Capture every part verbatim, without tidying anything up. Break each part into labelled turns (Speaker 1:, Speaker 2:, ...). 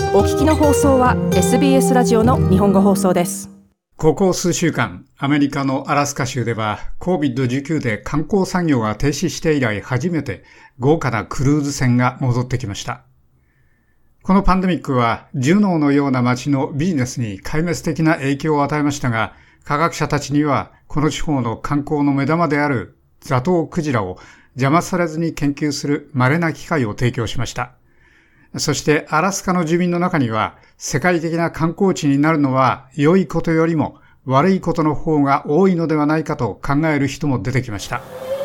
Speaker 1: お聞きの放送は エスビーエス ラジオの日本語放送です。
Speaker 2: ここ数週間、アメリカのアラスカ州では コービッドじゅうきゅう で観光産業が停止して以来初めて豪華なクルーズ船が戻ってきました。このパンデミックはジュノーのような街のビジネスに壊滅的な影響を与えましたが、科学者たちにはこの地方の観光の目玉であるザトウクジラを邪魔されずに研究する稀な機会を提供しました。そしてアラスカの住民の中には世界的な観光地になるのは良いことよりも悪いことの方が多いのではないかと考える人も出てきました。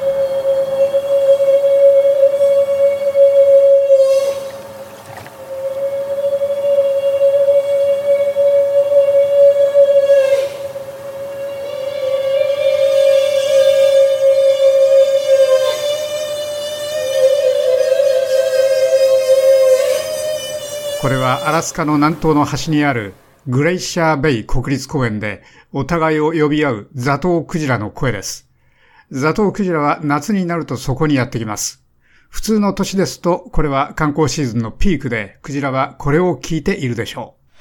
Speaker 2: これはアラスカの南東の端にあるグレイシャーベイ国立公園でお互いを呼び合うザトウクジラの声です。ザトウクジラは夏になるとそこにやってきます。普通の年ですとこれは観光シーズンのピークで、クジラはこれを聞いているでしょう。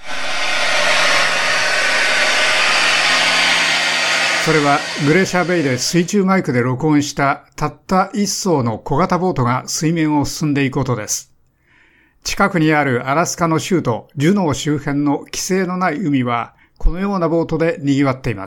Speaker 2: それはグレイシャーベイで水中マイクで録音したたった一艘の小型ボートが水面を進んでいくことです。近くにあるアラスカの州都ジュノー周辺の規制のない海はこのようなボートで賑わっています。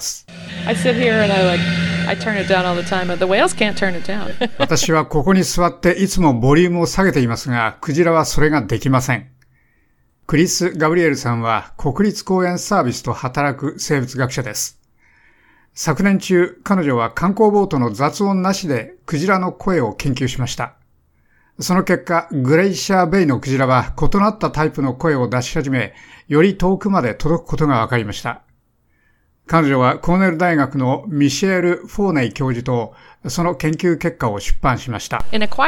Speaker 2: 私はここに座っていつもボリュームを下げていますが、クジラはそれができません。クリス・ガブリエルさんは国立公園サービスと働く生物学者です。昨年中、彼女は観光ボートの雑音なしでクジラの声を研究しました。その結果、グレイシャーベイのクジラは異なったタイプの声を出し始め、より遠くまで届くことが分かりました。彼女はコーネル大学のミシェール・フォーネイ教授とその研究結果を出版しました。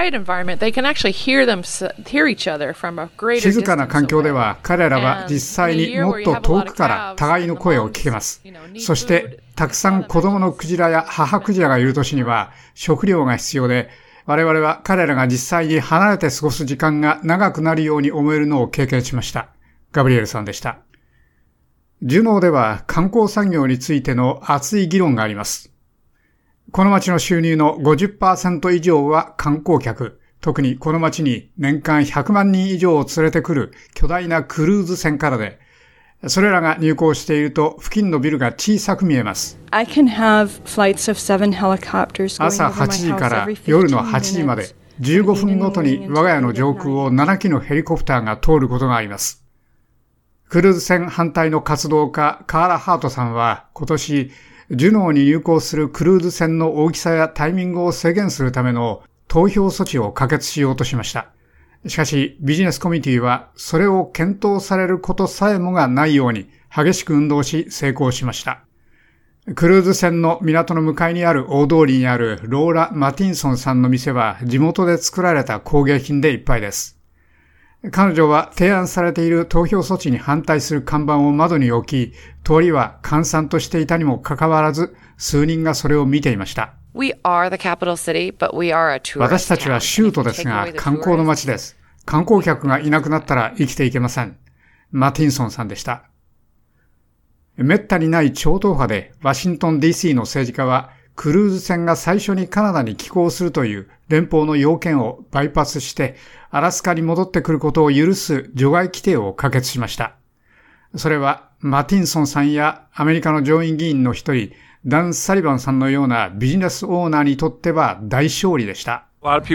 Speaker 2: 静かな環境では彼らは実際にもっと遠くから互いの声を聞けます。そしてたくさん子供のクジラや母クジラがいる年には食料が必要で、我々は彼らが実際に離れて過ごす時間が長くなるように思えるのを経験しました。ガブリエルさんでした。ジュノーでは観光産業についての熱い議論があります。この町の収入の ごじゅっパーセント 以上は観光客、特にこの町に年間ひゃくまんにん以上を連れてくる巨大なクルーズ船からで、それらが入港していると付近のビルが小さく見えます。
Speaker 3: I can have flights of seven helicopters going over my house every fifteen minutes.
Speaker 2: 朝はちじから夜のはちじまでじゅうごふんごとに我が家の上空をななきのヘリコプターが通ることがあります。クルーズ船反対の活動家カーラ・ハートさんは今年ジュノーに入港するクルーズ船の大きさやタイミングを制限するための投票措置を可決しようとしました。しかしビジネスコミュニティはそれを検討されることさえもがないように激しく運動し成功しました。クルーズ船の港の向かいにある大通りにあるローラ・マティンソンさんの店は地元で作られた工芸品でいっぱいです。彼女は提案されている投票措置に反対する看板を窓に置き、通りは閑散としていたにもかかわらず数人がそれを見ていました。
Speaker 4: We are the capital city, but we are a tourist town.
Speaker 2: 私たちは州都ですが観光の街です。観光客がいなくなったら生きていけません。マティンソンさんでした。めったにない超党派でワシントン ディーシー の政治家はクルーズ船が最初にカナダに寄港するという連邦の要件をバイパスしてアラスカに戻ってくることを許す除外規定を可決しました。それはマティンソンさんやアメリカの上院議員の一人ダン・サリバンさんのようなビジネスオーナーにとっては大勝利でした。多く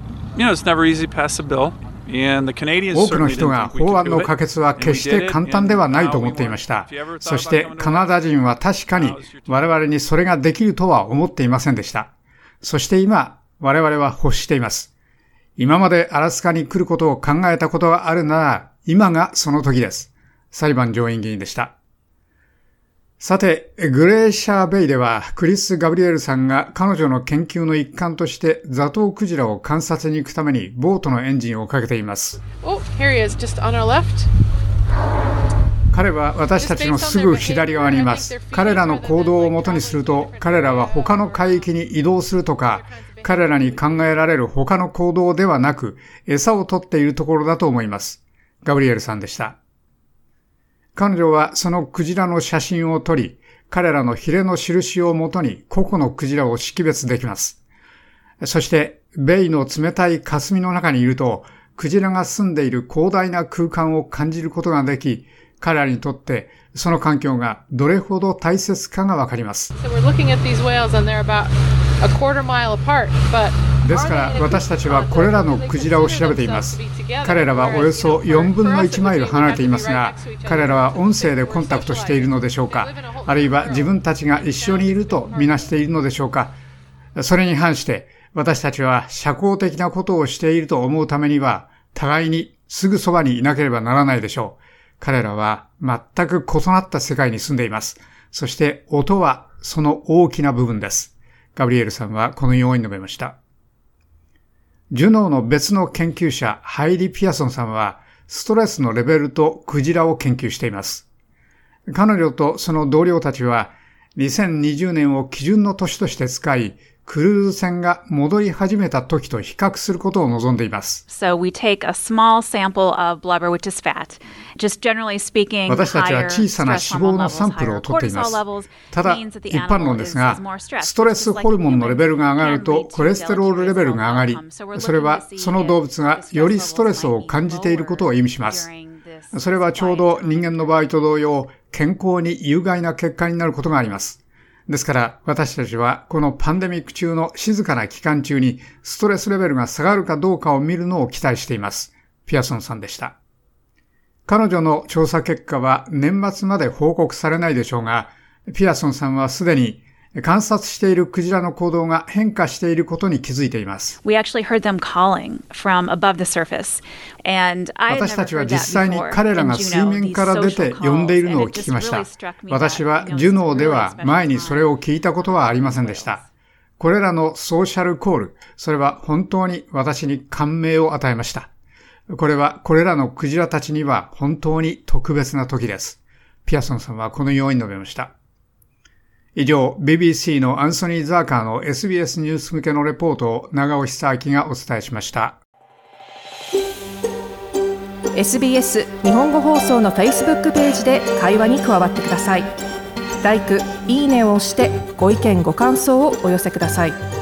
Speaker 2: の人が法案の可決は決して簡単ではないと思っていました。そしてカナダ人は確かに我々にそれができるとは思っていませんでした。そして今我々は欲しています。今までアラスカに来ることを考えたことがあるなら今がその時です。サリバン上院議員でした。さて、グレイシャーベイではクリス・ガブリエルさんが彼女の研究の一環としてザトウクジラを観察に行くためにボートのエンジンをかけています。
Speaker 4: Oh, here he is, just on our left.
Speaker 2: 彼は私たちのすぐ左側にいます。彼らの行動をもとにすると、彼らは他の海域に移動するとか、彼らに考えられる他の行動ではなく、餌を取っているところだと思います。ガブリエルさんでした。 彼女はそのクジラの写真を撮り、彼らのヒレの印をもとに個々のクジラを識別できます。そして、ベイの冷たい霞の中にいると、クジラが住んでいる広大な空間を感じることができ、彼らにとってその環境がどれほど大切かがわかります。ですから私たちはこれらのクジラを調べています。彼らはおよそよんぶんのいちマイル離れていますが、彼らは音声でコンタクトしているのでしょうか、あるいは自分たちが一緒にいるとみなしているのでしょうか。それに反して私たちは社交的なことをしていると思うためには、互いにすぐそばにいなければならないでしょう。彼らは全く異なった世界に住んでいます。そして音はその大きな部分です。ガブリエルさんはこのように述べました。ジュノーの別の研究者、ハイリ・ピアソンさんは、ストレスのレベルとクジラを研究しています。彼女とその同僚たちは、にせんにじゅうねんを基準の年として使い、クルーズ船が戻り始めた時と比較することを望んでいます。
Speaker 5: So we take a small sample of blubber, which is fat. Just generally speaking,
Speaker 2: 私たちは小さな脂肪のサンプルを取っています。ただ、一般論ですが、ストレスホルモンのレベルが上がるとコレステロールレベルが上がり、それはその動物がよりストレスを感じていることを意味します。それはちょうど人間の場合と同様、健康に有害な結果になることがあります。ですから私たちはこのパンデミック中の静かな期間中にストレスレベルが下がるかどうかを見るのを期待しています。ピアソンさんでした。彼女の調査結果は年末まで報告されないでしょうが、ピアソンさんはすでに観察しているクジラの行動が変化していることに気づいています。
Speaker 5: We actually heard them calling from above the surface. And I had never heard that before.
Speaker 2: 私たちは実際に彼らが水面から出て呼んでいるのを聞きました。私はジュノーでは前にそれを聞いたことはありませんでした。これらのソーシャルコール、それは本当に私に感銘を与えました。これはこれらのクジラたちには本当に特別な時です。ピアソンさんはこのように述べました。以上、ビービーシー のアンソニー・ザーカーの エスビーエス ニュース向けのレポートを長尾久明がお伝えしました。
Speaker 1: エスビーエス 日本語放送の Facebook ページで会話に加わってください。ライク、いいねを押してご意見ご感想をお寄せください。